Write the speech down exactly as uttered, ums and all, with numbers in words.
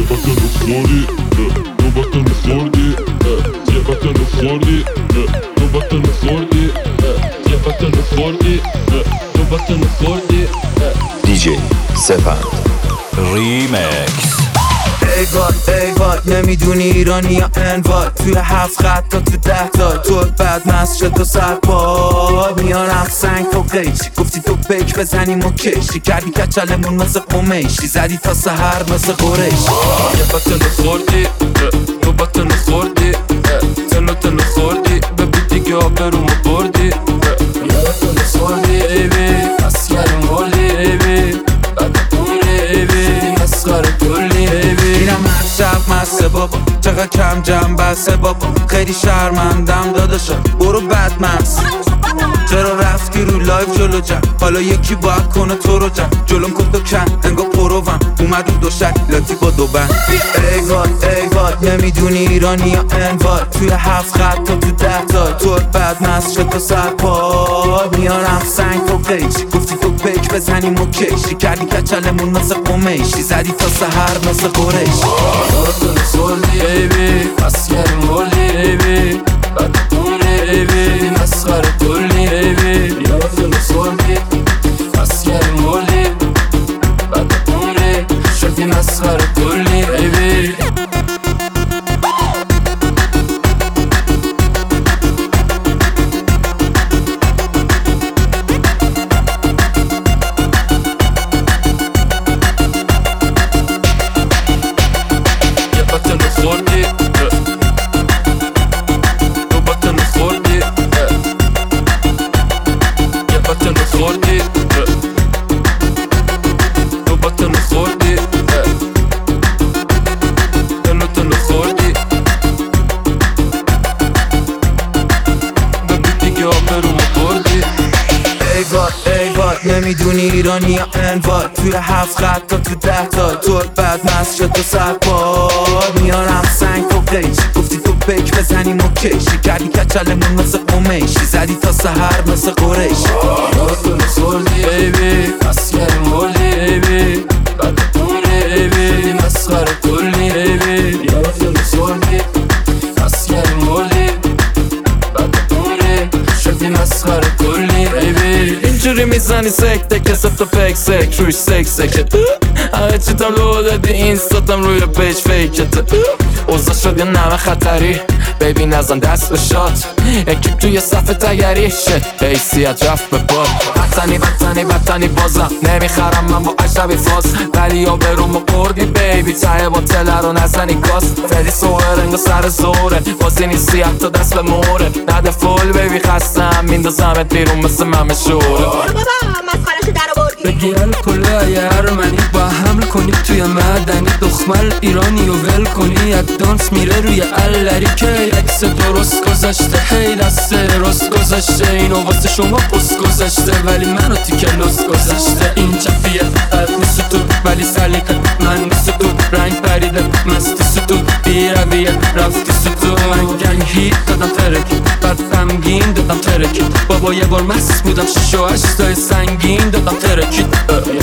بطن خوردی دو بطن خوردی یه بطن خوردی دو بطن خوردی یه بطن خوردی دو بطن خوردی دی جی سپند ریمکس. ای وای ای وای نمیدونی ایرانی یا انوای، توی هفت خط تا تو ده تا تو بعد مسجد تو سرپا میارم سنگ تو قیچی، گفتی تو بک بزنیم و کشی کردی کچلمون مثل قمیشی، زدی تا سهر مثل قریشی. یه بطن خوردی دو بطن خوردی تنو تنو خوردی ببی دیگه آبرومو بردی. یه بطن خوردی ایوی پس گرم ولی ایوی بعد دونه ایوی مسخره کلی ایوی. اینم هر شب مسته بابا چقدر کم جمع بسته بابا، خیلی شرمندم داداشم برو بد مغز، چرا رفتی رو لایف جلو جم، حالا یکی باید کنه تو رو جم، جلوم کن تو کن انگا پروم اومد رو دوشک لاتی با دو بند. ای وای ای وای نمیدونی ایرانی یا انوای، توی هفت خط تا تو ده تا تو بعد مسجد تو سرپا میارم سنگ تو قیچی، گفتی تو بک بزنیم و کشی کردی کچلمون مثل قمیشی، زدی تا سهر مثل قریشی. بطن خوردی ایوی پس گرم ولی ایوی بعد دونه ایوی مسخره کلی ایوی. یه بطن خوردی پس گرم ولی بعد دونه شدی مسخره کلی ایوی. خوردی دو بطن خوردی یه بطن خوردی دو بطن خوردی تنو تنو خوردی ببی دیگه آبرومو بردی. ای وای ای وای نمیدونی ایرانی یا انوای، توی هفت خط تا تو ده تا تو بعد مسجد تو سرپا میارم سنگ تو قیچی، گفتی تو بک بزنیم و کشی کردی کچلمون مثل قمیشی، زدی تا سهر مثل قریشی. بطن خوردی ایوی پس گرم ولی ایوی بعد دونه ایوی مسخره کلی ایوی. یه بطن خوردی پس گرم ولی بعد دونه شدی مسخره کلی ایوی. اینجوری میزنی سکته که سفت و پک سک روش سک سکت، همه چی تم لو دادی اینستاتم روی پیج فیکت، اوزا شد یه نمه خطری بیبی نزن دست به شات، اکیب توی صف تگری شد حیثیت رفت به باد. وطنی وطنی وطنی بازم نمیخرم من با عجبی فاز، ولی یا برومو بردی بیبی ته با تله رو نزنی گاز، فری سوهر انگا سر زوره بازی نیستی حتی دست به موره، نده فول بیبی خستم میندازمت بیرون مثل من شوره. بگی الکل ایر منی با حمل کنی توی معدنی دخمل ایرانی و ول کنی یک دانس میره روی الری که عکس درست گذاشته هی دست راست گذاشته اینو واسه شما پست گذاشته ولی منو تیکه لست گذاشته. این چفیه قد نیست تو ولی سلیقه من نیست تو، رنگ پریده مستی ستو بی رویه رفتی ستو، من گنگ هیت دادم ترکی بعد غمگین دادم ترکی، بابا یه بار مست بودم شش و هشتای سنگین دادم ترکی.